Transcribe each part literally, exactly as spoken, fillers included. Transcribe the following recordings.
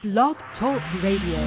Blog Talk Radio.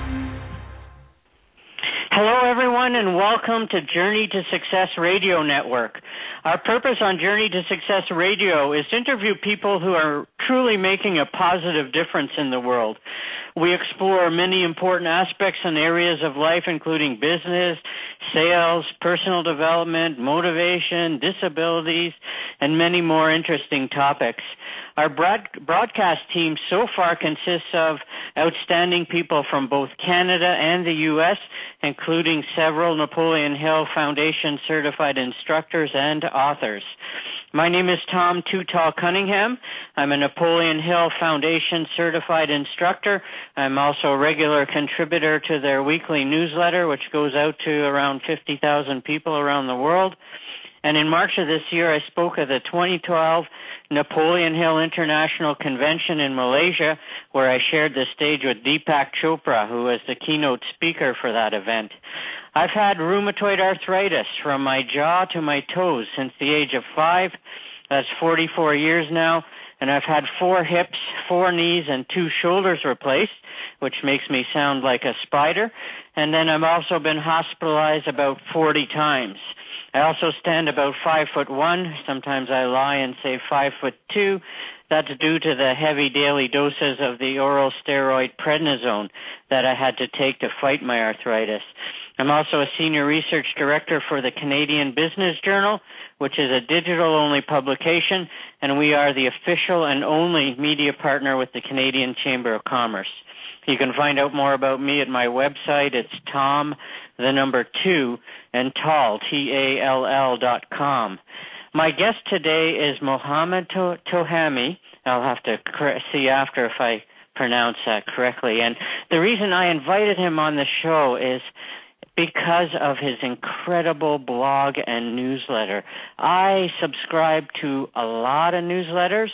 Hello, everyone, and welcome to Journey to Success Radio Network. Our purpose on Journey to Success Radio is to interview people who are truly making a positive difference in the world. We explore many important aspects and areas of life, including business, sales, personal development, motivation, disabilities, and many more interesting topics. Our broad- broadcast team so far consists of outstanding people from both Canada and the U S, including several Napoleon Hill Foundation certified instructors and authors. My name is Tom Too Tall Cunningham. I'm a Napoleon Hill Foundation certified instructor. I'm also a regular contributor to their weekly newsletter, which goes out to around fifty thousand people around the world. And in March of this year, I spoke at the twenty twelve Napoleon Hill International Convention in Malaysia, where I shared the stage with Deepak Chopra, who was the keynote speaker for that event. I've had rheumatoid arthritis from my jaw to my toes since the age of five. That's forty-four years now. And I've had four hips, four knees, and two shoulders replaced, which makes me sound like a spider. And then I've also been hospitalized about forty times. I also stand about five foot one. Sometimes I lie and say five foot two. That's due to the heavy daily doses of the oral steroid prednisone that I had to take to fight my arthritis. I'm also a senior research director for the Canadian Business Journal, which is a digital-only publication, and we are the official and only media partner with the Canadian Chamber of Commerce. You can find out more about me at my website. It's Tom, the number two, and Tall, T A L L dot com. My guest today is Mohammed Tohami. I'll have to see after if I pronounce that correctly. And the reason I invited him on the show is because of his incredible blog and newsletter. I subscribe to a lot of newsletters,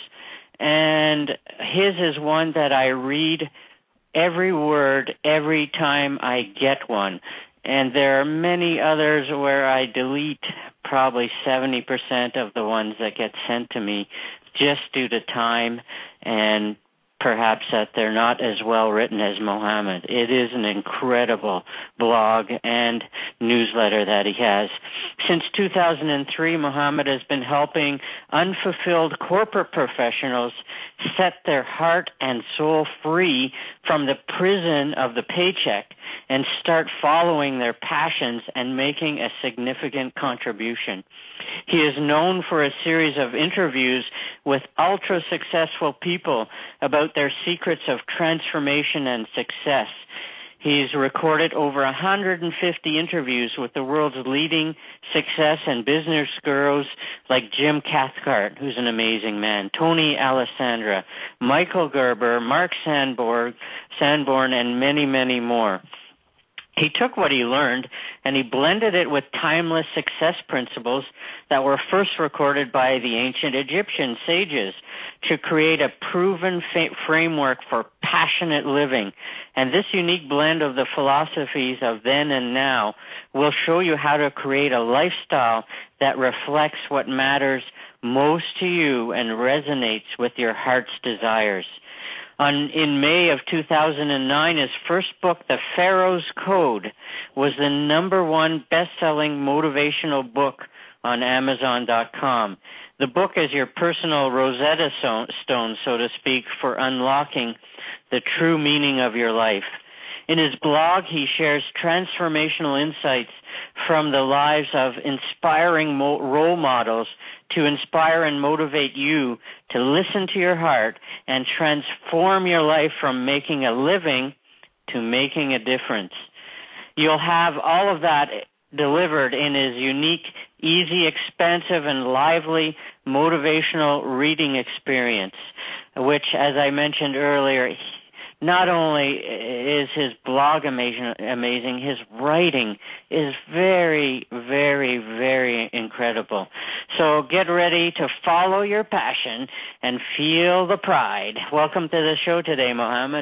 and his is one that I read every word every time I get one. And there are many others where I delete probably seventy percent of the ones that get sent to me just due to time and perhaps that they're not as well written as Mohammed. It is an incredible blog and newsletter that he has. Since two thousand three, Mohammed has been helping unfulfilled corporate professionals set their heart and soul free from the prison of the paycheck and start following their passions and making a significant contribution. He is known for a series of interviews with ultra-successful people about their secrets of transformation and success. He's recorded over one hundred fifty interviews with the world's leading success and business gurus like Jim Cathcart, who's an amazing man, Tony Alessandra, Michael Gerber, Mark Sanborn, Sanborn, and many, many more. He took what he learned and he blended it with timeless success principles that were first recorded by the ancient Egyptian sages to create a proven fa- framework for passionate living. And this unique blend of the philosophies of then and now will show you how to create a lifestyle that reflects what matters most to you and resonates with your heart's desires. On, in May of two thousand nine, his first book, The Pharaoh's Code, was the number one best-selling motivational book on Amazon dot com. The book is your personal Rosetta Stone, so to speak, for unlocking the true meaning of your life. In his blog, he shares transformational insights from the lives of inspiring mo- role models to inspire and motivate you to listen to your heart and transform your life from making a living to making a difference. You'll have all of that delivered in his unique, easy, expansive, and lively motivational reading experience, which, as I mentioned earlier, not only is his blog amazing, amazing, his writing is very, very, very incredible. So get ready to follow your passion and feel the pride. Welcome to the show today, Mohammed.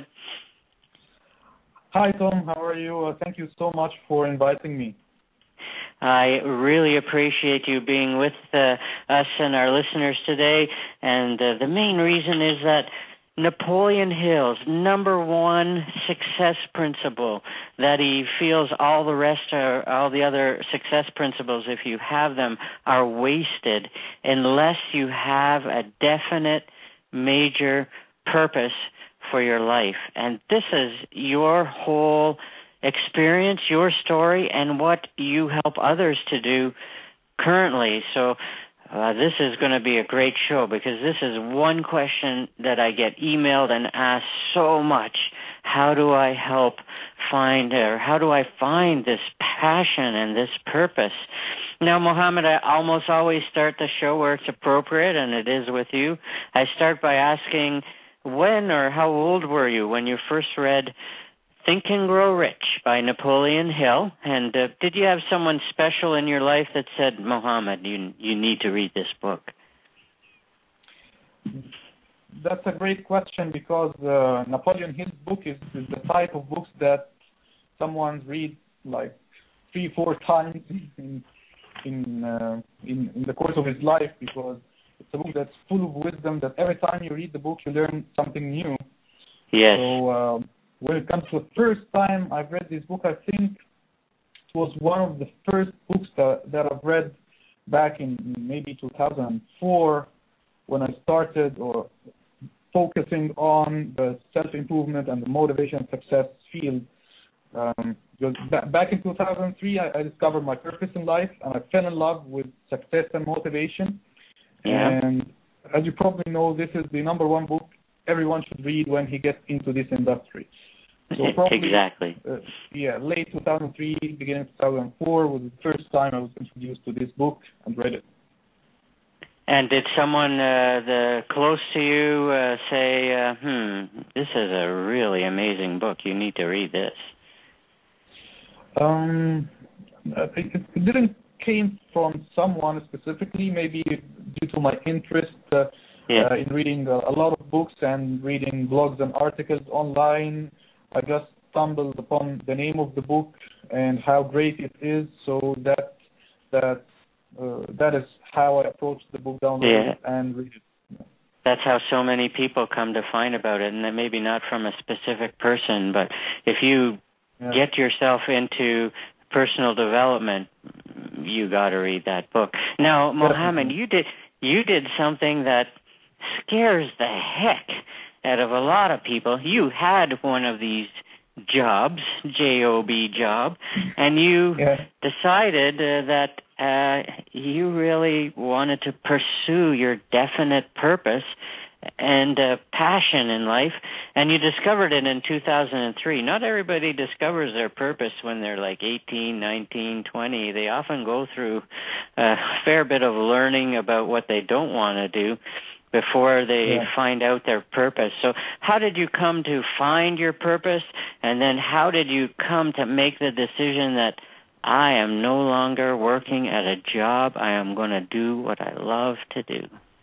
Hi, Tom. How are you? Uh, thank you so much for inviting me. I really appreciate you being with uh, us and our listeners today. And uh, the main reason is that Napoleon Hill's number one success principle that he feels all the rest are, all the other success principles, if you have them, are wasted unless you have a definite major purpose for your life. And this is your whole experience, your story, and what you help others to do currently. So Uh, this is going to be a great show because this is one question that I get emailed and asked so much. How do I help find, or how do I find this passion and this purpose? Now, Mohammed, I almost always start the show where it's appropriate, and it is with you. I start by asking, when or how old were you when you first read Think and Grow Rich by Napoleon Hill? And uh, did you have someone special in your life that said, Mohammed, you you need to read this book? That's a great question because uh, Napoleon Hill's book is, is the type of books that someone reads like three, four times in in, uh, in in the course of his life, because it's a book that's full of wisdom, that every time you read the book you learn something new. Yes. So uh, when it comes to the first time I've read this book, I think it was one of the first books that, that I've read back in maybe two thousand four when I started or focusing on the self-improvement and the motivation and success field. Um, because back in two thousand three, I, I discovered my purpose in life, and I fell in love with success and motivation. Yeah. And as you probably know, this is the number one book everyone should read when he gets into this industry. So probably, exactly. Uh, yeah, late two thousand three, beginning of two thousand four was the first time I was introduced to this book and read it. And did someone uh, the close to you uh, say, uh, hmm, this is a really amazing book, you need to read this? Um, it, it didn't came from someone specifically, maybe due to my interest uh, yeah. uh, in reading a, a lot of books and reading blogs and articles online. I just stumbled upon the name of the book and how great it is, so that that uh, that is how I approach the book, download yeah. it and read it. Yeah. That's how so many people come to find about it, and that maybe not from a specific person, but if you yeah. get yourself into personal development, you got to read that book. Now, Mohammed, you did you did something that scares the heck out of a lot of people. You had one of these jobs, J O B job, and you yeah. decided uh, that uh, you really wanted to pursue your definite purpose and uh, passion in life, and you discovered it in two thousand three. Not everybody discovers their purpose when they're like eighteen, nineteen, twenty. They often go through a fair bit of learning about what they don't want to do before they yeah. find out their purpose. So how did you come to find your purpose, and then how did you come to make the decision that I am no longer working at a job, I am going to do what I love to do?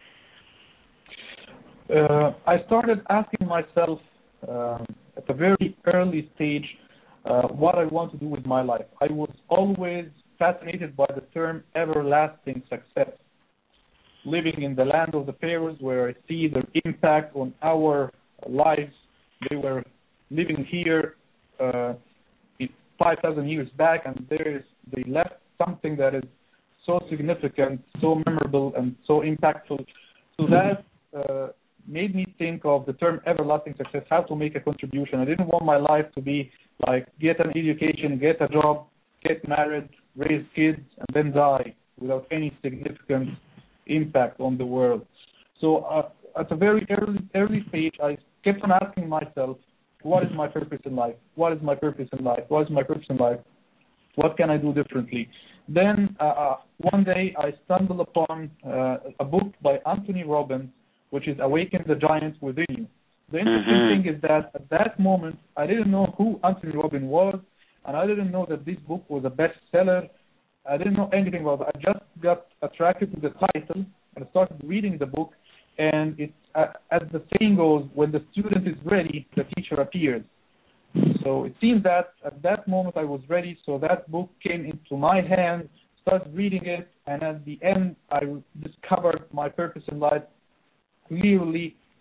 Uh, I started asking myself um, at a very early stage uh, what I want to do with my life. I was always fascinated by the term everlasting success. Living in the land of the pharaohs, where I see the impact on our lives. They were living here uh, five thousand years back, and there is they left something that is so significant, so memorable, and so impactful. So that uh, made me think of the term everlasting success, how to make a contribution. I didn't want my life to be like get an education, get a job, get married, raise kids, and then die without any significant impact on the world. So uh, at a very early early stage, I kept on asking myself, what is my purpose in life? What is my purpose in life? What is my purpose in life? What can I do differently? Then uh, one day I stumbled upon uh, a book by Anthony Robbins, which is Awaken the Giant Within You. The interesting mm-hmm. thing is that at that moment, I didn't know who Anthony Robbins was, and I didn't know that this book was a bestseller. I didn't know anything about it. I just got attracted to the title and I started reading the book. And it's, uh, as the saying goes, when the student is ready, the teacher appears. So it seems that at that moment I was ready. So that book came into my hand, started reading it, and at the end I discovered my purpose in life clearly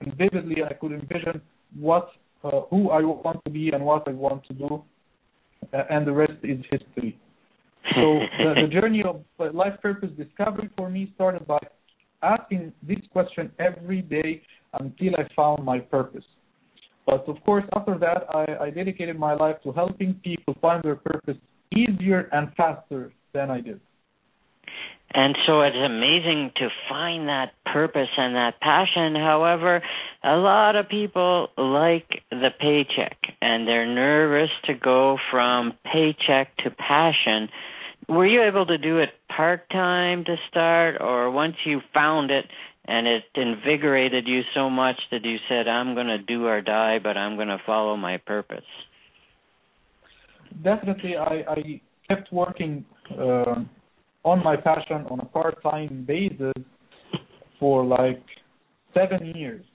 and vividly I could envision what, uh, who I want to be and what I want to do, uh, and the rest is history. So the, the journey of life purpose discovery for me started by asking this question every day until I found my purpose. But of course, after that, I, I dedicated my life to helping people find their purpose easier and faster than I did. And so it's amazing to find that purpose and that passion. However, a lot of people like the paycheck, and they're nervous to go from paycheck to passion. Were you able to do it part-time to start, or once you found it and it invigorated you so much that you said, I'm going to do or die, but I'm going to follow my purpose? Definitely, I, I kept working uh, on my passion on a part-time basis for like seven years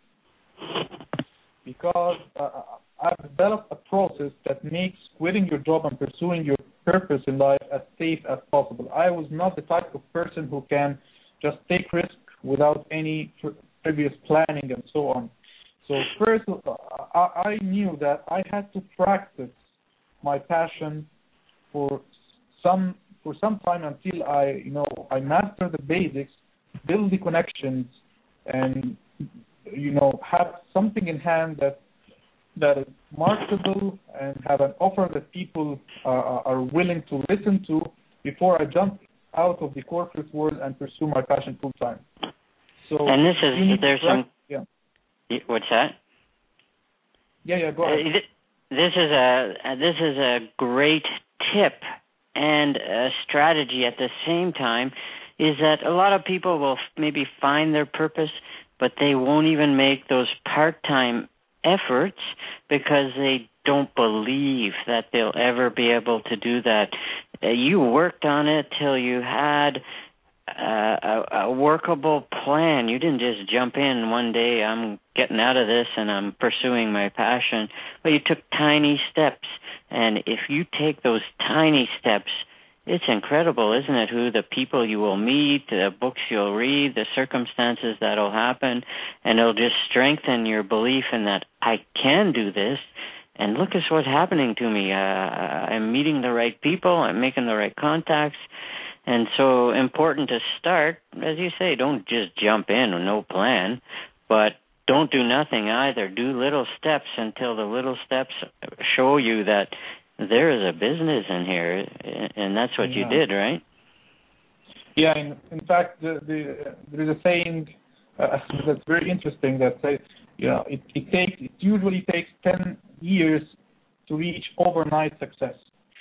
because uh, I've developed a process that makes quitting your job and pursuing your purpose in life as safe as possible. I was not the type of person who can just take risks without any previous planning and so on. So first, I, I knew that I had to practice my passion for some for some time until I, you know, I master the basics, build the connections, and you know, have something in hand that that is marketable and have an offer that people uh, are willing to listen to before I jump out of the corporate world and pursue my passion full time. So and this is there's some yeah. What's that? Yeah, yeah, go ahead. Uh, this is a this is a great tip and a strategy at the same time. Is that a lot of people will maybe find their purpose, but they won't even make those part-time efforts because they don't believe that they'll ever be able to do that. Uh, you worked on it till you had uh, a, a workable plan. You didn't just jump in one day, I'm getting out of this and I'm pursuing my passion. But you took tiny steps. And if you take those tiny steps, it's incredible, isn't it, who the people you will meet, the books you'll read, the circumstances that'll happen, and it'll just strengthen your belief in that I can do this, and look at what's happening to me. Uh, I'm meeting the right people, I'm making the right contacts, and so important to start, as you say, don't just jump in with no plan, but don't do nothing either. Do little steps until the little steps show you that there is a business in here, and that's what yeah. you did, right? Yeah, in, in fact, the, the, there is a saying uh, that's very interesting that says, you know, it, it takes it usually takes ten years to reach overnight success.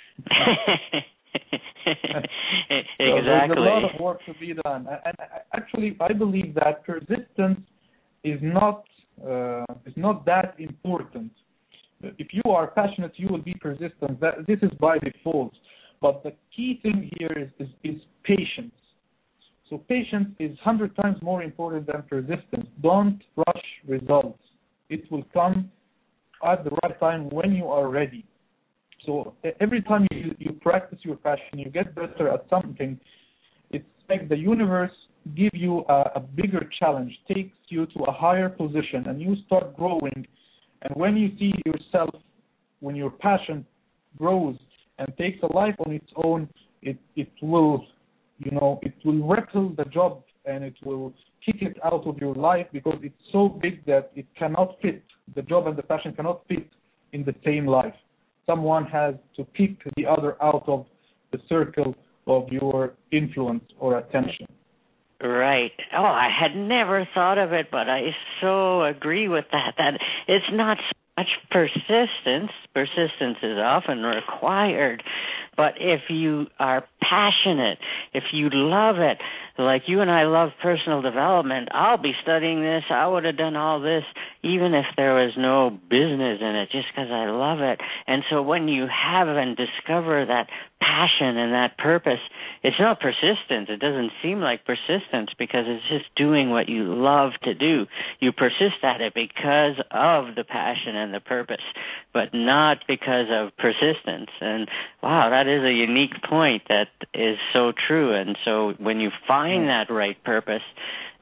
Exactly. So there's a lot of work to be done, and actually, I believe that persistence is not uh, is not that important. If you are passionate, you will be persistent. That, this is by default. But the key thing here is, is, is patience. So patience is one hundred times more important than persistence. Don't rush results. It will come at the right time when you are ready. So every time you, you practice your passion, you get better at something, it's like the universe gives you a, a bigger challenge, takes you to a higher position, and you start growing. And when you see yourself, when your passion grows and takes a life on its own, it, it will, you know, it will wrestle the job and it will kick it out of your life because it's so big that it cannot fit. The job and the passion cannot fit in the same life. Someone has to pick the other out of the circle of your influence or attention. Right. Oh, I had never thought of it, but I so agree with that, that it's not so much persistence. Persistence is often required, but if you are passionate, if you love it, like you and I love personal development, I'll be studying this, I would have done all this, even if there was no business in it, just because I love it. And so when you have and discover that passion and that purpose, it's not persistence. It doesn't seem like persistence because it's just doing what you love to do. You persist at it because of the passion and the purpose, but not because of persistence. And wow, that is a unique point that is so true. And so when you find that right purpose,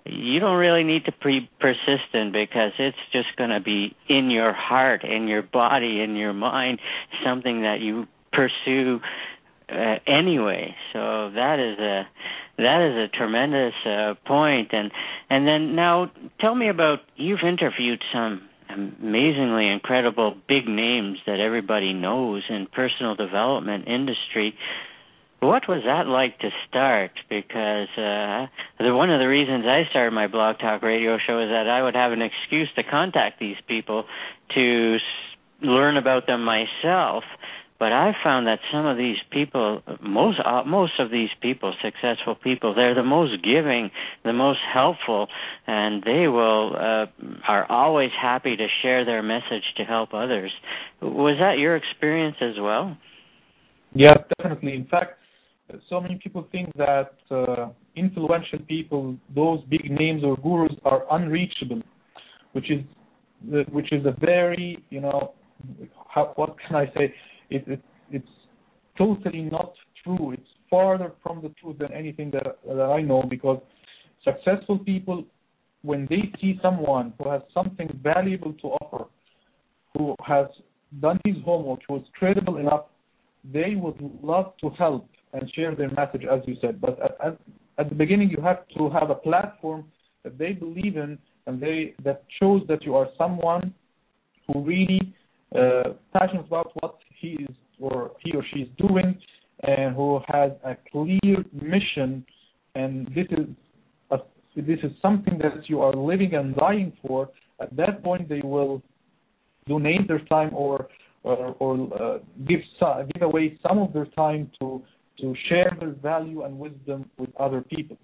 you don't really need to be persistent because it's just going to be in your heart, in your body, in your mind, something that you pursue uh, anyway. So that is a that is a tremendous uh, point. And and then now tell me about, you've interviewed some amazingly incredible big names that everybody knows in personal development industry. What was that like to start? Because uh, the, one of the reasons I started my Blog Talk Radio show is that I would have an excuse to contact these people to s- learn about them myself. But I found that some of these people, most uh, most of these people, successful people, they're the most giving, the most helpful, and they will uh, are always happy to share their message to help others. Was that your experience as well? Yeah, definitely. In fact, so many people think that uh, influential people, those big names or gurus, are unreachable, which is which is a very, you know, how, what can I say? It, it, it's totally not true. It's farther from the truth than anything that, that I know, because successful people, when they see someone who has something valuable to offer, who has done his homework, who is credible enough, they would love to help and share their message, as you said. But at, at, at the beginning, you have to have a platform that they believe in, and they that shows that you are someone who really uh, passionate about what he is or he or she is doing, and who has a clear mission. And this is a, this is something that you are living and dying for. At that point, they will donate their time or or, or uh, give give away some of their time to to share their value and wisdom with other people.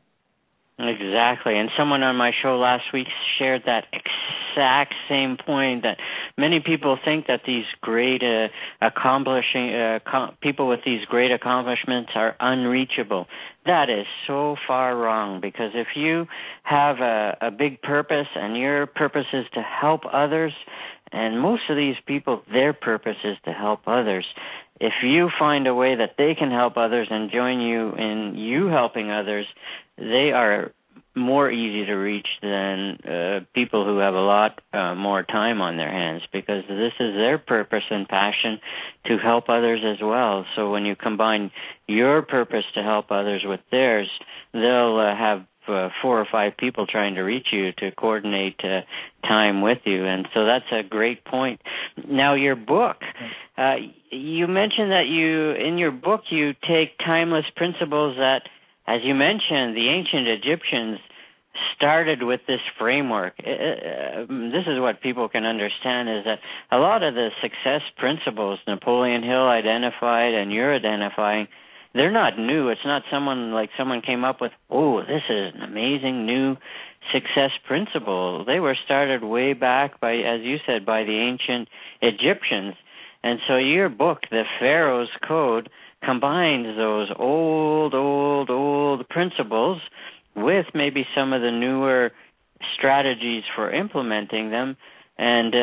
Exactly. And someone on my show last week shared that exact same point, that many people think that these great uh, accomplishing uh, com- people with these great accomplishments are unreachable. That is so far wrong, because if you have a, a big purpose and your purpose is to help others, and most of these people, their purpose is to help others, if you find a way that they can help others and join you in you helping others, they are more easy to reach than uh, people who have a lot uh, more time on their hands, because this is their purpose and passion to help others as well. So when you combine your purpose to help others with theirs, they'll uh, have uh, four or five people trying to reach you to coordinate uh, time with you. And so that's a great point. Now, your book, uh, you mentioned that you, in your book, you take timeless principles that, as you mentioned, the ancient Egyptians started with this framework. Uh, this is what people can understand, is that a lot of the success principles Napoleon Hill identified and you're identifying, they're not new. It's not someone like someone came up with, oh, this is an amazing new success principle. They were started way back by, as you said, by the ancient Egyptians. And so your book, The Pharaoh's Code, combines those old, old, old principles with maybe some of the newer strategies for implementing them, and uh,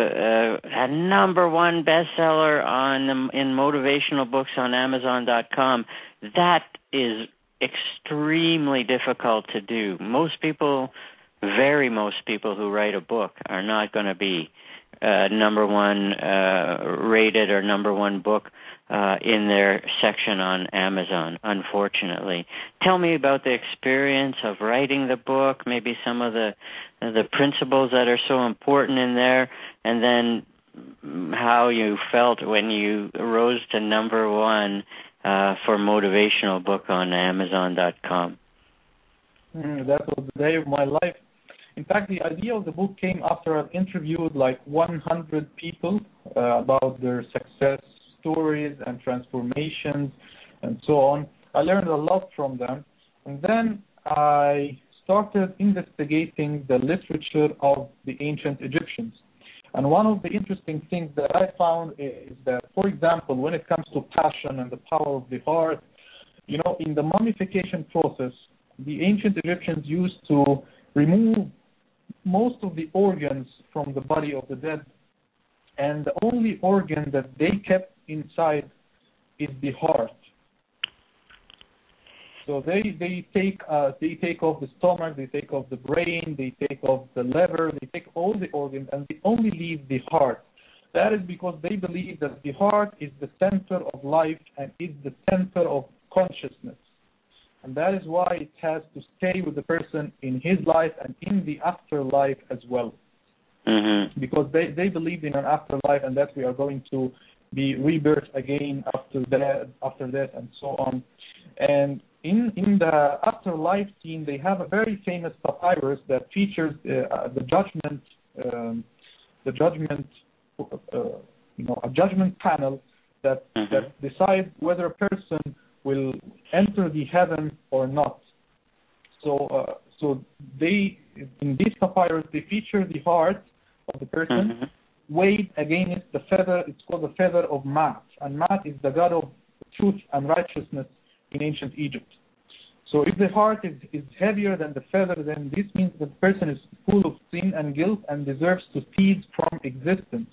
uh, a number one bestseller on the, in motivational books on Amazon dot com. That is extremely difficult to do. Most people, very most people who write a book are not going to be uh, number one uh, rated or number one book Uh, in their section on Amazon, unfortunately. Tell me about the experience of writing the book, maybe some of the the principles that are so important in there, and then how you felt when you rose to number one uh, for motivational book on Amazon dot com. Mm, that was the day of my life. In fact, the idea of the book came after I've interviewed like one hundred people uh, about their success stories and transformations and so on. I learned a lot from them. And then I started investigating the literature of the ancient Egyptians. And one of the interesting things that I found is that, for example, when it comes to passion and the power of the heart, you know, in the mummification process, the ancient Egyptians used to remove most of the organs from the body of the dead. And the only organ that they kept inside is the heart. So they they take uh, they take off the stomach, they take off the brain, they take off the liver, they take all the organs, and they only leave the heart. That is because they believe that the heart is the center of life and is the center of consciousness. And that is why it has to stay with the person in his life and in the afterlife as well. Mm-hmm. Because they, they believe in an afterlife and that we are going to be rebirth again after that, after that and so on. And in in the afterlife scene, they have a very famous papyrus that features uh, the judgment, um, the judgment, uh, you know, a judgment panel that mm-hmm. that decides whether a person will enter the heaven or not. So, uh, so they in this papyrus they feature the heart of the person mm-hmm. weighed against the feather. It's called the feather of Ma'at, and Ma'at is the god of truth and righteousness in ancient Egypt. So if the heart is, is heavier than the feather, then this means that the person is full of sin and guilt and deserves to cease from existence.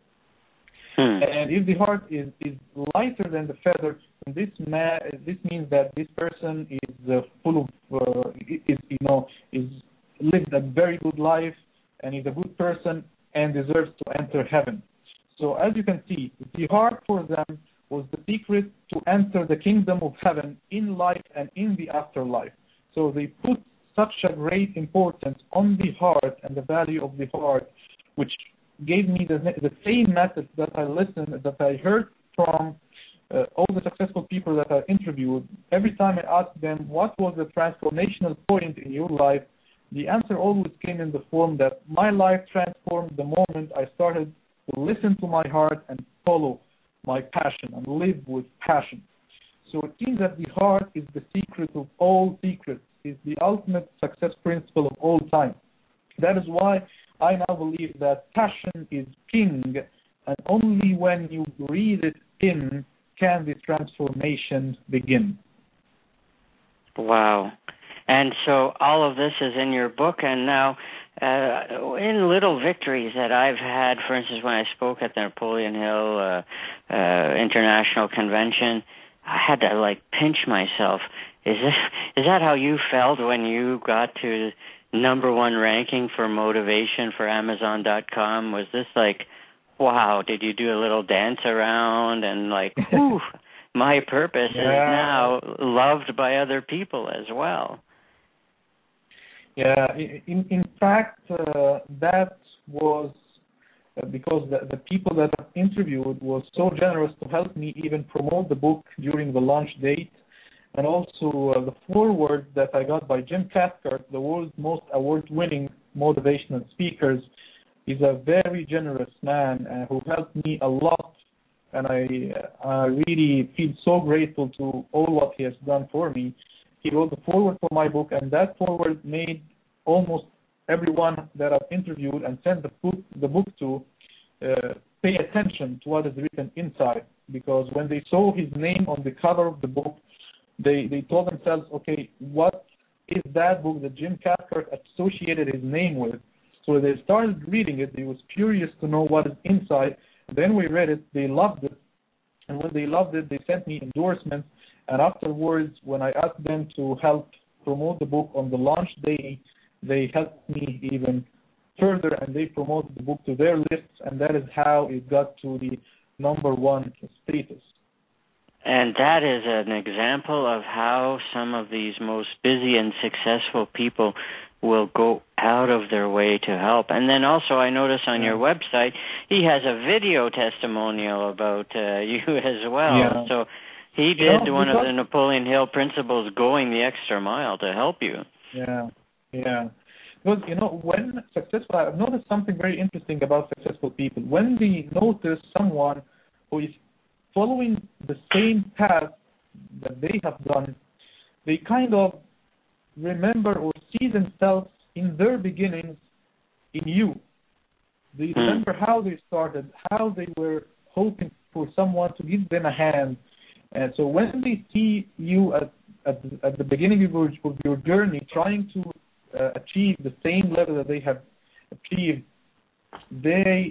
Hmm. And if the heart is, is lighter than the feather, then this ma- this means that this person is uh, full of uh, is you know is lived a very good life and is a good person and deserves to enter heaven. So as you can see, the heart for them was the secret to enter the kingdom of heaven in life and in the afterlife. So they put such a great importance on the heart and the value of the heart, which gave me the, the same message that I listened, that I heard from uh, all the successful people that I interviewed. Every time I asked them, what was the transformational point in your life? The answer always came in the form that my life transformed the moment I started to listen to my heart and follow my passion and live with passion. So it seems that the heart is the secret of all secrets, is the ultimate success principle of all time. That is why I now believe that passion is king, and only when you breathe it in can the transformation begin. Wow. And so all of this is in your book, and now uh, in little victories that I've had, for instance, when I spoke at the Napoleon Hill uh, uh, International Convention, I had to like pinch myself. Is this, is that how you felt when you got to number one ranking for motivation for Amazon dot com? Was this like, wow, did you do a little dance around and like, whew, my purpose yeah. is now loved by other people as well? Yeah, in in fact, uh, that was uh, because the, the people that I interviewed was so generous to help me even promote the book during the launch date, and also uh, the foreword that I got by Jim Cathcart, the world's most award-winning motivational speakers. He's a very generous man uh, who helped me a lot, and I uh, I really feel so grateful to all what he has done for me. He wrote the foreword for my book, and that foreword made almost everyone that I've interviewed and sent the book, the book to uh, pay attention to what is written inside. Because when they saw his name on the cover of the book, they, they told themselves, okay, what is that book that Jim Cathcart associated his name with? So they started reading it. They was curious to know what is inside. Then we read it. They loved it. And when they loved it, they sent me endorsements. And afterwards, when I asked them to help promote the book on the launch day, they helped me even further, and they promoted the book to their lists, and that is how it got to the number one status. And that is an example of how some of these most busy and successful people will go out of their way to help. And then also I notice on your website, he has a video testimonial about uh, you as well. Yeah. So he did you know, one of the Napoleon Hill principles, going the extra mile to help you. Yeah, yeah. Because, you know, when successful, I've noticed something very interesting about successful people. When they notice someone who is following the same path that they have done, they kind of remember or see themselves in their beginnings in you. They hmm. remember how they started, how they were hoping for someone to give them a hand. And so when they see you at at, at the beginning of your, of your journey, trying to uh, achieve the same level that they have achieved, they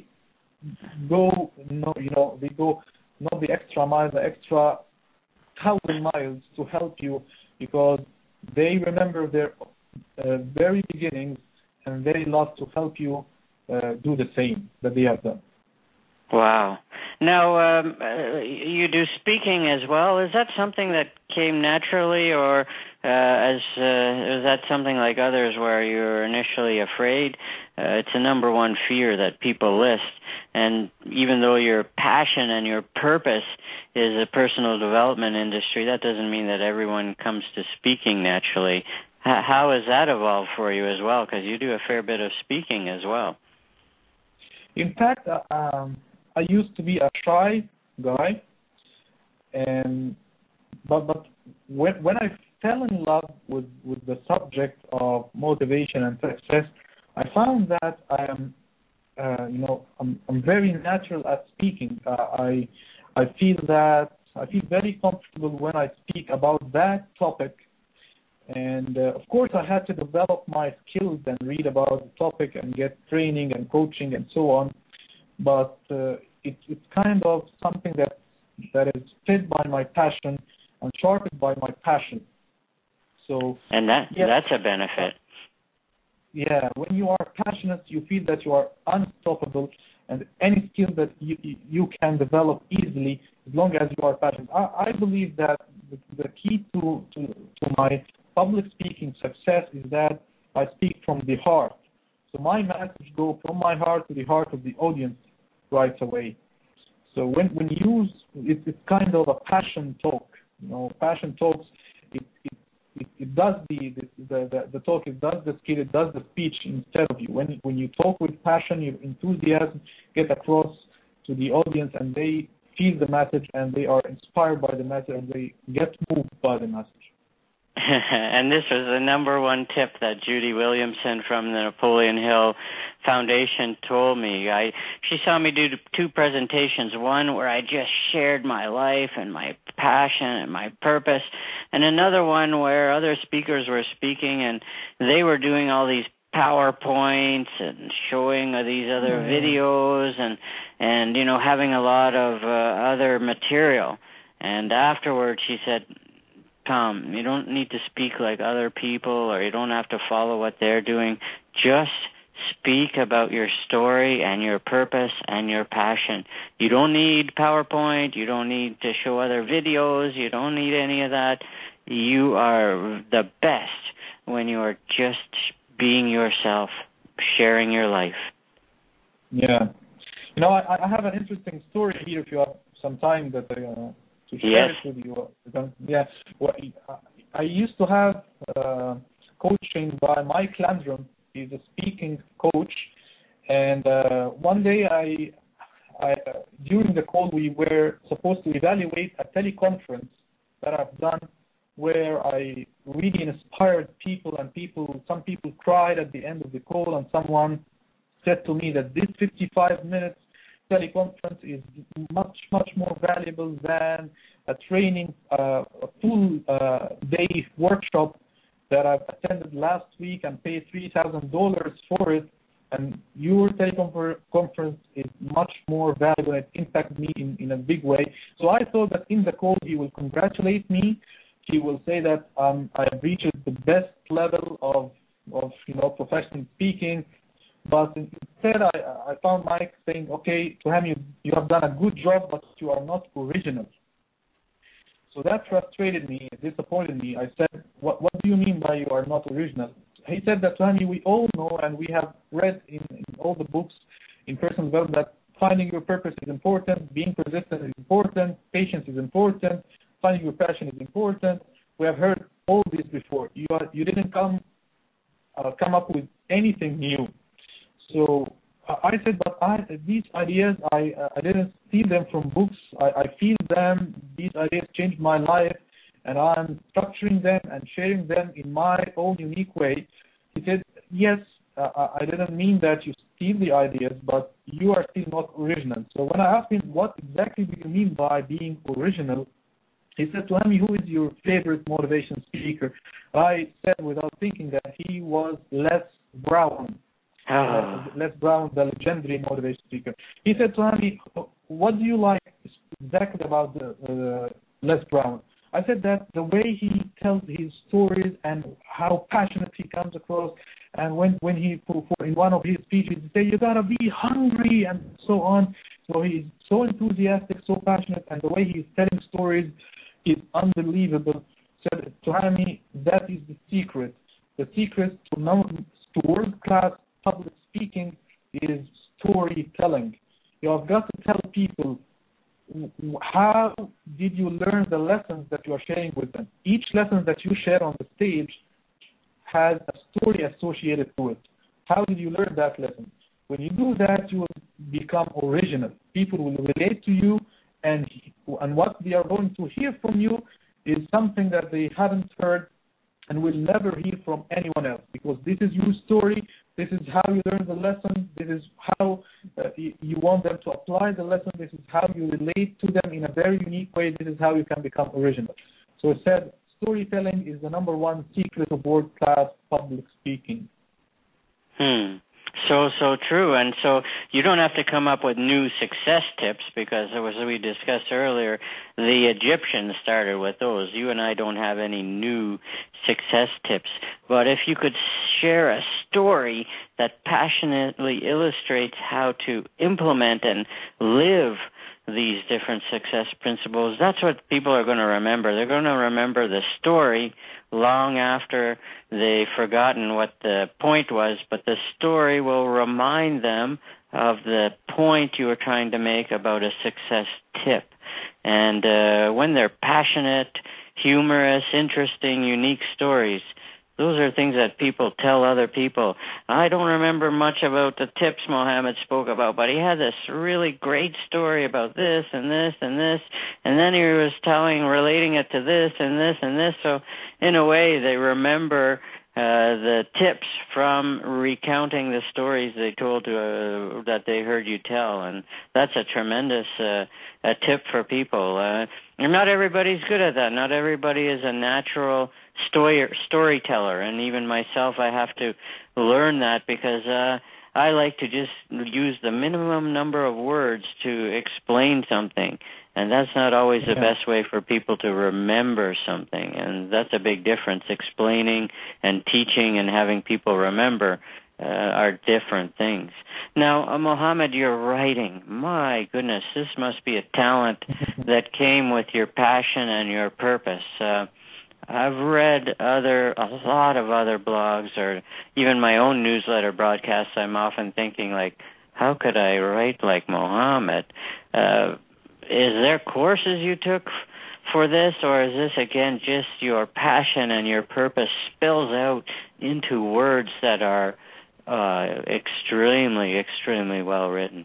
go, no, you know, they go not the extra mile, the extra thousand miles to help you because they remember their uh, very beginnings, and they love to help you uh, do the same that they have done. Wow. Now, um, uh, you do speaking as well. Is that something that came naturally, or uh, as uh, is that something like others where you're initially afraid? Uh, it's a number one fear that people list. And even though your passion and your purpose is a personal development industry, that doesn't mean that everyone comes to speaking naturally. H- how has that evolved for you as well? Because you do a fair bit of speaking as well. In fact, uh, um, I used to be a shy guy, and but but when when I fell in love with, with the subject of motivation and success, I found that I am, uh, you know, I'm I'm very natural at speaking. Uh, I I feel that I feel very comfortable when I speak about that topic, and uh, of course I had to develop my skills and read about the topic and get training and coaching and so on. But uh, it, it's kind of something that that is fed by my passion and sharpened by my passion. So and that yeah, that's a benefit. Yeah, when you are passionate, you feel that you are unstoppable, and any skill that you you can develop easily as long as you are passionate. I, I believe that the, the key to, to to my public speaking success is that I speak from the heart. So my message goes from my heart to the heart of the audience right away. So when when you use it, it's kind of a passion talk. You know, passion talks. It it, it, it does the the, the the talk. It does the skill. It does the speech instead of you. When when you talk with passion, your enthusiasm get across to the audience, and they feel the message, and they are inspired by the message, and they get moved by the message. And this was the number one tip that Judy Williamson from the Napoleon Hill Foundation told me. I she saw me do two presentations, one where I just shared my life and my passion and my purpose, and another one where other speakers were speaking and they were doing all these PowerPoints and showing these other mm. videos and, and, you know, having a lot of uh, other material. And afterwards she said, Tom, you don't need to speak like other people, or you don't have to follow what they're doing. Just speak about your story and your purpose and your passion. You don't need PowerPoint. You don't need to show other videos. You don't need any of that. You are the best when you are just being yourself, sharing your life. Yeah. You know, I, I have an interesting story here if you have some time that I... Uh... to share yes. it with you. Yeah, well, I used to have uh, coaching by Mike Landrum. He's a speaking coach, and uh, one day I, I uh, during the call we were supposed to evaluate a teleconference that I've done, where I really inspired people, and people, some people cried at the end of the call, and someone said to me that this fifty-five minutes teleconference is much, much more valuable than a training, uh, a full uh, day workshop that I've attended last week and paid three thousand dollars for it. And your teleconference is much more valuable, and it impacted me in, in a big way. So I thought that in the call he will congratulate me. He will say that um, I have reached the best level of, of you know, professional speaking. But instead, I, I found Mike saying, okay, to him, you, you have done a good job, but you are not original. So that frustrated me, disappointed me. I said, what, what do you mean by you are not original? He said that to him, we all know, and we have read in, in all the books in personal development, that finding your purpose is important, being persistent is important, patience is important, finding your passion is important. We have heard all this before. You, are, you didn't come, uh, come up with anything new. So uh, I said, but I, these ideas, I uh, I didn't steal them from books. I, I feel them. These ideas changed my life, and I'm structuring them and sharing them in my own unique way. He said, yes, uh, I didn't mean that you steal the ideas, but you are still not original. So when I asked him, what exactly do you mean by being original, he said to me, who is your favorite motivation speaker? I said without thinking that he was Les Brown. Uh, Les Brown, the legendary motivation speaker. He said to me, what do you like exactly about the, uh, Les Brown? I said that the way he tells his stories and how passionate he comes across, and when when he for, for in one of his speeches he say you gotta be hungry and so on. So he's so enthusiastic, so passionate, and the way he's telling stories is unbelievable. So to Hani, that is the secret. The secret to, non, to world-class public speaking is storytelling. You have got to tell people how did you learn the lessons that you are sharing with them. Each lesson that you share on the stage has a story associated to it. How did you learn that lesson? When you do that, you will become original. People will relate to you, and and what they are going to hear from you is something that they haven't heard and will never hear from anyone else, because this is your story. This is how you learn the lesson. This is how uh, you, you want them to apply the lesson. This is how you relate to them in a very unique way. This is how you can become original. So it said storytelling is the number one secret of world-class public speaking. Hmm. So, so true. And so you don't have to come up with new success tips, because as we discussed earlier, the Egyptians started with those. You and I don't have any new success tips. But if you could share a story that passionately illustrates how to implement and live these different success principles, that's what people are going to remember. They're going to remember the story long after they've forgotten what the point was, but the story will remind them of the point you were trying to make about a success tip. And uh, when they're passionate, humorous, interesting, unique stories, those are things that people tell other people. I don't remember much about the tips Mohammed spoke about, but he had this really great story about this and this and this, and then he was telling, relating it to this and this and this. So in a way, they remember uh, the tips from recounting the stories they told to, uh, that they heard you tell, and that's a tremendous uh, a tip for people. Uh, and not everybody's good at that. Not everybody is a natural story storyteller, and even myself, I have to learn that, because uh, I like to just use the minimum number of words to explain something, and that's not always the yeah. best way for people to remember something, and that's a big difference. Explaining and teaching and having people remember uh, are different things. Now, uh, Mohammed, you're writing. My goodness, this must be a talent that came with your passion and your purpose. Uh, I've read other a lot of other blogs, or even my own newsletter broadcasts. I'm often thinking, like, how could I write like Mohammed? Uh, is there courses you took f- for this, or is this, again, just your passion and your purpose spills out into words that are uh, extremely, extremely well written?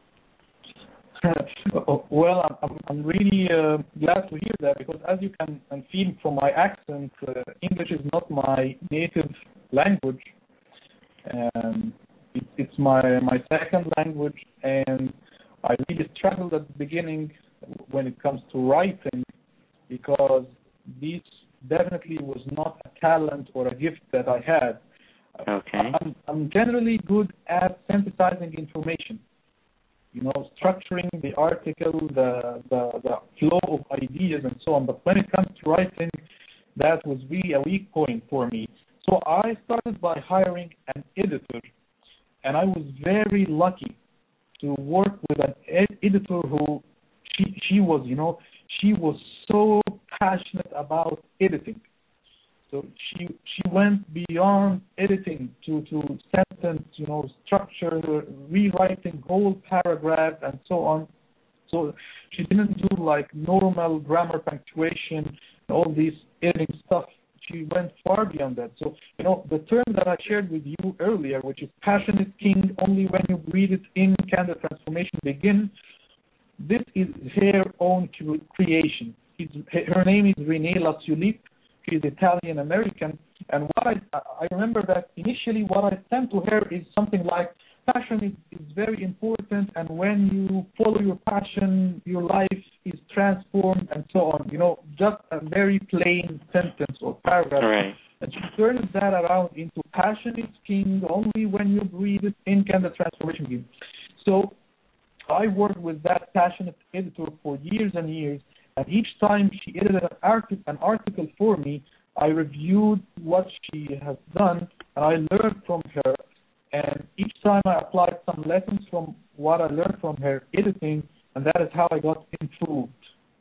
Well, I'm, I'm really uh, glad to hear that, because as you can feel from my accent, uh, English is not my native language. Um, it, it's my my second language, and I really struggled at the beginning when it comes to writing, because this definitely was not a talent or a gift that I had. Okay. I'm, I'm generally good at synthesizing information. You know, structuring the article, the, the the flow of ideas and so on. But when it comes to writing, that was really a weak point for me. So I started by hiring an editor, and I was very lucky to work with an ed- editor who, she she was, you know, she was so passionate about editing. So she she went beyond editing to, to sentence, you know, structure, rewriting whole paragraphs and so on. So she didn't do like normal grammar, punctuation, all this editing stuff. She went far beyond that. So, you know, the term that I shared with you earlier, which is passion is king, only when you breathe it in can the transformation begin. This is her own creation. It's, her name is Renee Latulip. She's Italian American, and what I I remember that initially what I sent to her is something like, passion is, is very important, and when you follow your passion, your life is transformed, and so on. You know, just a very plain sentence or paragraph. Right. And she turns that around into passion is king, only when you breathe it in can the transformation begin. So I worked with that passionate editor for years and years, And each time she edited an, artic- an article for me, I reviewed what she has done, and I learned from her. And each time I applied some lessons from what I learned from her editing, and that is how I got improved.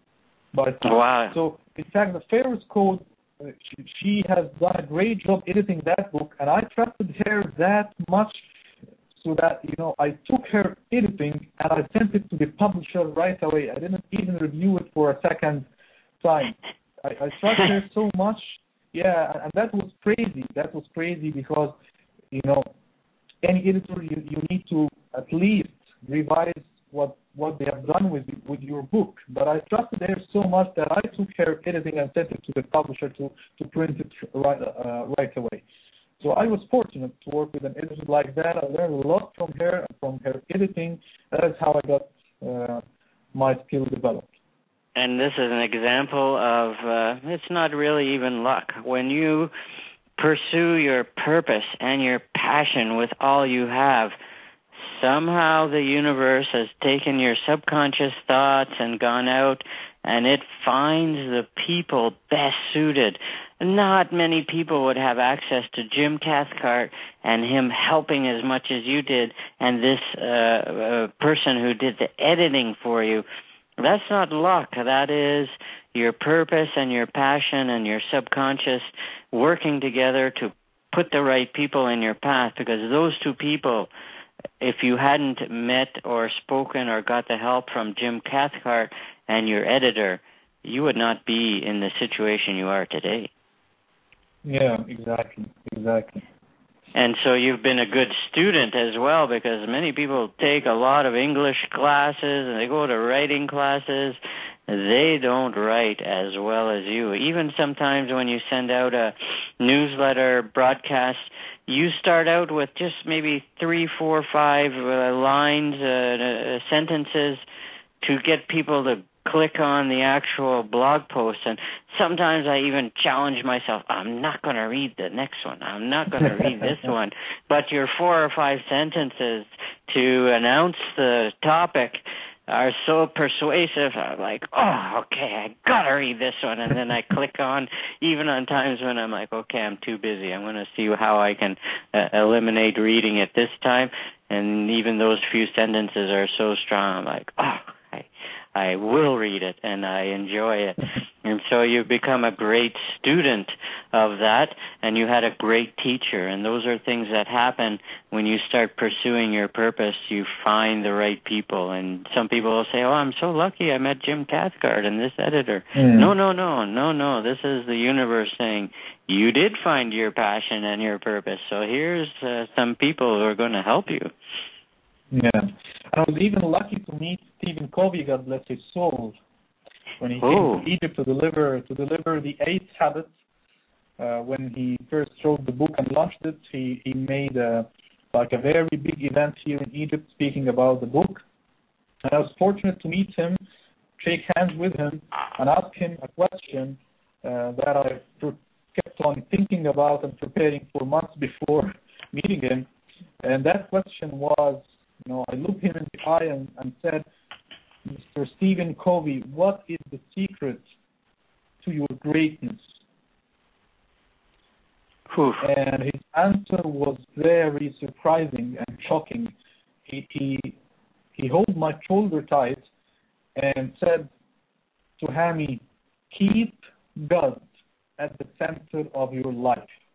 By time. Wow. So, in fact, the Pharaoh's Code, uh, she, she has done a great job editing that book, and I trusted her that much so that, you know, I took her editing and I sent it to the publisher right away. I didn't even review it for a second time. I, I trusted her so much. Yeah, and that was crazy. That was crazy because, you know, any editor, you, you need to at least revise what what they have done with with your book. But I trusted her so much that I took her editing and sent it to the publisher to, to print it right, uh, right away. So I was fortunate to work with an editor like that. I learned a lot from her and from her editing. That is how I got uh, my skill developed. And this is an example of, uh, it's not really even luck. When you pursue your purpose and your passion with all you have, somehow the universe has taken your subconscious thoughts and gone out, and it finds the people best suited. Not many people would have access to Jim Cathcart and him helping as much as you did, and this uh, uh, person who did the editing for you. That's not luck. That is your purpose and your passion and your subconscious working together to put the right people in your path, because those two people, if you hadn't met or spoken or got the help from Jim Cathcart and your editor, you would not be in the situation you are today. Yeah, exactly, exactly. And so you've been a good student as well, because many people take a lot of English classes and they go to writing classes. They don't write as well as you. Even sometimes when you send out a newsletter broadcast, you start out with just maybe three, four, five uh, lines, uh, uh, sentences to get people to click on the actual blog post. And sometimes I even challenge myself, I'm not going to read the next one. I'm not going to read this one. But your four or five sentences to announce the topic are so persuasive. I'm like, oh, okay, I got to read this one. And then I click on, even on times when I'm like, okay, I'm too busy. I'm going to see how I can uh, eliminate reading it this time. And even those few sentences are so strong. I'm like, oh, I I will read it, and I enjoy it. And so you've become a great student of that, and you had a great teacher. And those are things that happen when you start pursuing your purpose. You find the right people. And some people will say, oh, I'm so lucky I met Jim Cathcart and this editor. Mm. No, no, no, no, no. This is the universe saying, you did find your passion and your purpose. So here's uh, some people who are going to help you. Yeah. I was even lucky to meet Stephen Covey, God bless his soul, when he oh. came to Egypt to deliver to deliver the Eight Habits. Uh, when he first wrote the book and launched it, he, he made a, like a very big event here in Egypt speaking about the book. And I was fortunate to meet him, shake hands with him, and ask him a question uh, that I kept on thinking about and preparing for months before meeting him. And that question was, you know, I looked him in the eye and, and said, Mister Stephen Covey, what is the secret to your greatness? Oof. And his answer was very surprising and shocking. He, he he held my shoulder tight and said to Hami, keep God at the center of your life.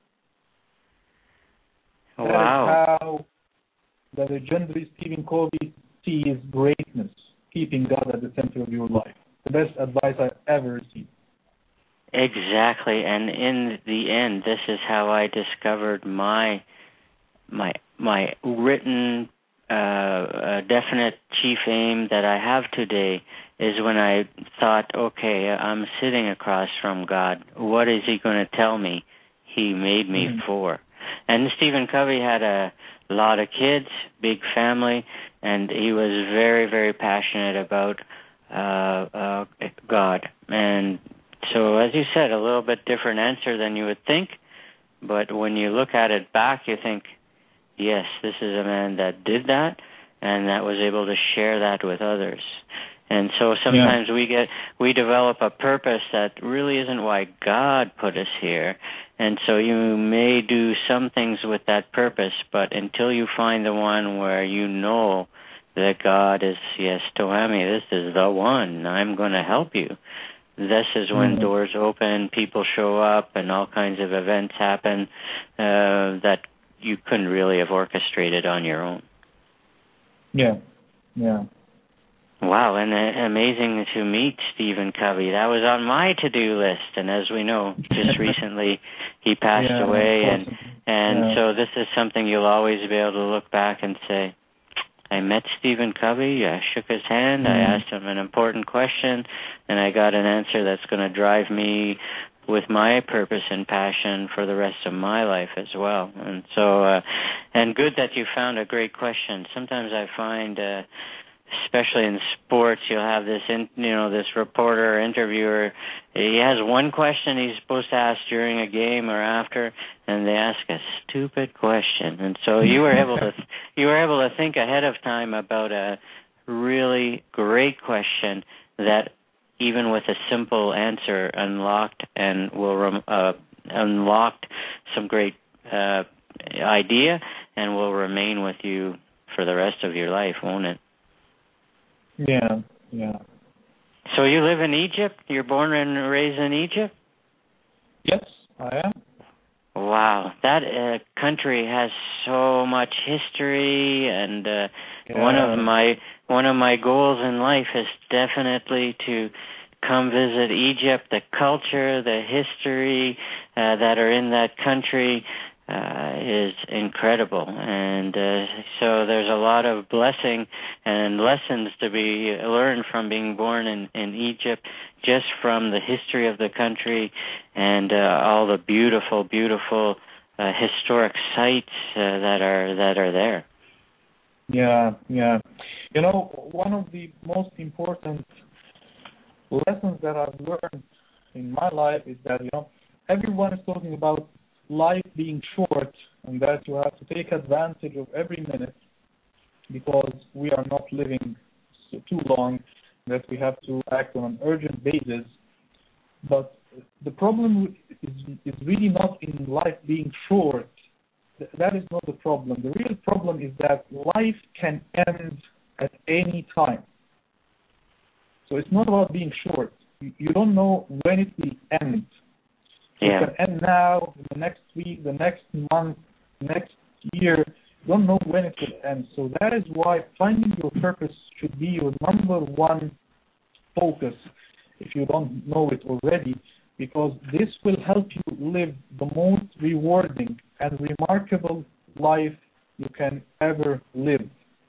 Wow. That is how the legendary Stephen Covey sees greatness, keeping God at the center of your life. The best advice I've ever received. Exactly, and in the end, this is how I discovered my my my written, uh, uh, definite chief aim that I have today is when I thought, okay, I'm sitting across from God. What is He going to tell me He made me mm-hmm. for? And Stephen Covey had a lot of kids, big family, and he was very, very passionate about uh, uh, God. And so, as you said, a little bit different answer than you would think, but when you look at it back, you think, yes, this is a man that did that and that was able to share that with others. And so sometimes yeah. we get we develop a purpose that really isn't why God put us here. And so you may do some things with that purpose, but until you find the one where you know that God is, yes, Tohami, this is the one. I'm going to help you. This is when mm-hmm. doors open, people show up, and all kinds of events happen uh, that you couldn't really have orchestrated on your own. Yeah, yeah. Wow, and uh, amazing to meet Stephen Covey. That was on my to-do list, and as we know, just recently he passed yeah, away, and and yeah. so this is something you'll always be able to look back and say, I met Stephen Covey, I shook his hand, mm. I asked him an important question, and I got an answer that's going to drive me with my purpose and passion for the rest of my life as well. And so, uh, and good that you found a great question. Sometimes I find, uh, especially in sports, you'll have this, in, you know, this reporter or interviewer. He has one question he's supposed to ask during a game or after, and they ask a stupid question. And so you were able to, you were able to think ahead of time about a really great question that, even with a simple answer, unlocked and will uh, unlocked some great uh, idea, and will remain with you for the rest of your life, won't it? Yeah, yeah. So you live in Egypt? You're born and raised in Egypt? Yes, I am. Wow, that uh, country has so much history, and uh, yeah. one of my one of my goals in life is definitely to come visit Egypt. The culture, the history uh, that are in that country uh, is incredible, and uh, so there's a lot of blessing and lessons to be learned from being born in, in Egypt, just from the history of the country and uh, all the beautiful, beautiful uh, historic sites uh, that are that are there. Yeah, yeah. You know, one of the most important lessons that I've learned in my life is that, you know, everyone is talking about life being short and that you have to take advantage of every minute because we are not living so too long, that we have to act on an urgent basis. But the problem is, is really not in life being short. That is not the problem. The real problem is that life can end at any time. So it's not about being short. You don't know when it will end. So yeah. It can end now, the next week, the next month, next year. You don't know when it will end. So that is why finding your purpose should be your number one focus, if you don't know it already, because this will help you live the most rewarding and remarkable life you can ever live.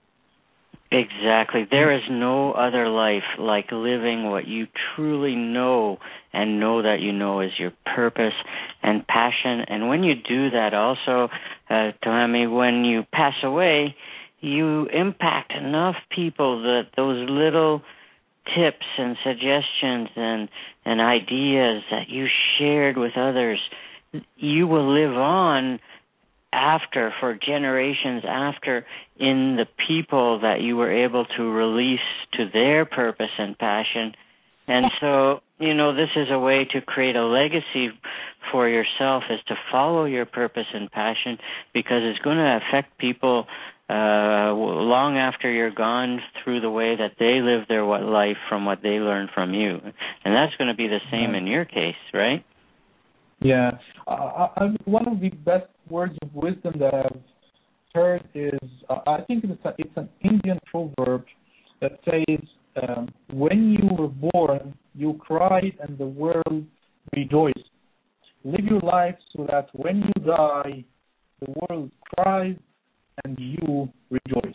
Exactly. There is no other life like living what you truly know and know that you know is your purpose and passion. And when you do that also, uh, Tohami, when you pass away, you impact enough people that those little tips and suggestions and, and ideas that you shared with others, you will live on after, for generations after, in the people that you were able to release to their purpose and passion. And so, you know, this is a way to create a legacy for yourself, is to follow your purpose and passion, because it's going to affect people uh, long after you're gone, through the way that they live their life from what they learned from you. And that's going to be the same in your case, right? Yeah. Uh, I, one of the best words of wisdom that I've heard is, uh, I think it's, a, it's an Indian proverb that says, um, when you were born, you cried and the world rejoiced. Live your life so that when you die, the world cries and you rejoice.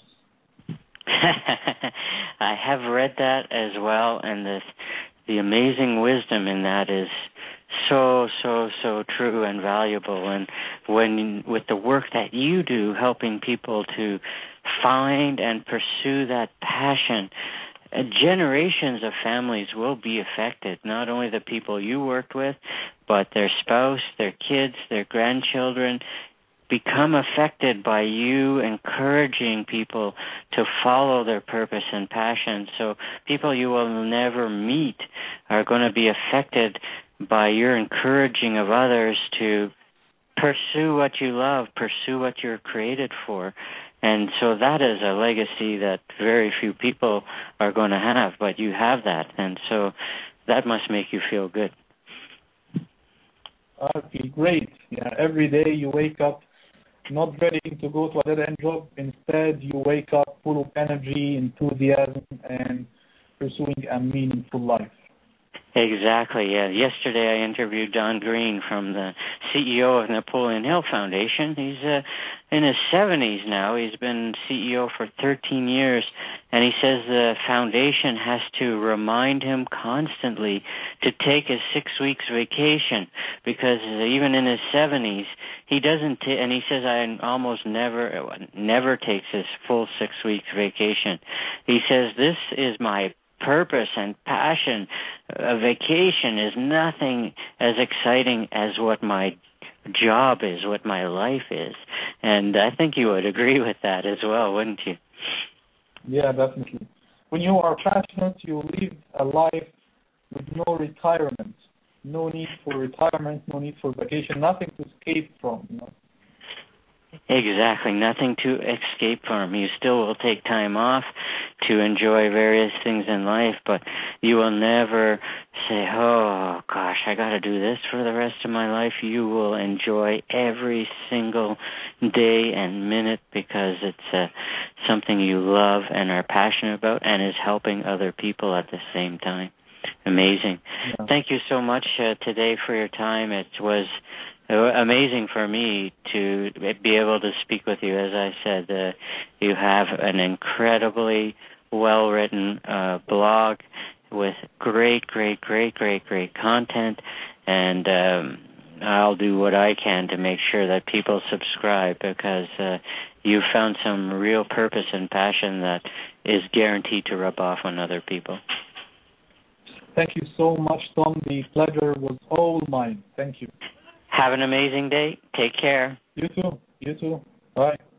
I have read that as well, and the, the amazing wisdom in that is so, so, so true and valuable. And when, with the work that you do, helping people to find and pursue that passion, uh, generations of families will be affected, not only the people you worked with, but their spouse, their kids, their grandchildren. become affected by you encouraging people to follow their purpose and passion. So people you will never meet are going to be affected by your encouraging of others to pursue what you love, pursue what you're created for. And so that is a legacy that very few people are going to have, but you have that. And so that must make you feel good. I feel great. Yeah, every day you wake up not ready to go to a dead-end job. Instead, you wake up full of energy, enthusiasm, and pursuing a meaningful life. Exactly. Yeah. Yesterday I interviewed Don Green from the C E O of Napoleon Hill Foundation. He's uh, in his seventies now. He's been C E O for thirteen years, and he says the foundation has to remind him constantly to take a six weeks vacation because even in his seventies, he doesn't. T- and he says I almost never, never takes his full six weeks vacation. He says this is my purpose and passion. A vacation is nothing as exciting as what my job is, what my life is. And I think you would agree with that as well, wouldn't you? Yeah, definitely. When you are passionate, you live a life with no retirement, no need for retirement, no need for vacation, nothing to escape from, you know. Exactly, nothing to escape from. You still will take time off to enjoy various things in life, but you will never say, oh, gosh, I got to do this for the rest of my life. You will enjoy every single day and minute because it's uh, something you love and are passionate about and is helping other people at the same time. Amazing. Yeah. Thank you so much uh, today for your time. It was amazing for me to be able to speak with you. As I said, uh, you have an incredibly well-written uh, blog with great, great, great, great, great content, and um, I'll do what I can to make sure that people subscribe because uh, you found some real purpose and passion that is guaranteed to rub off on other people. Thank you so much, Tom. The pleasure was all mine. Thank you. Have an amazing day. Take care. You too. You too. Bye.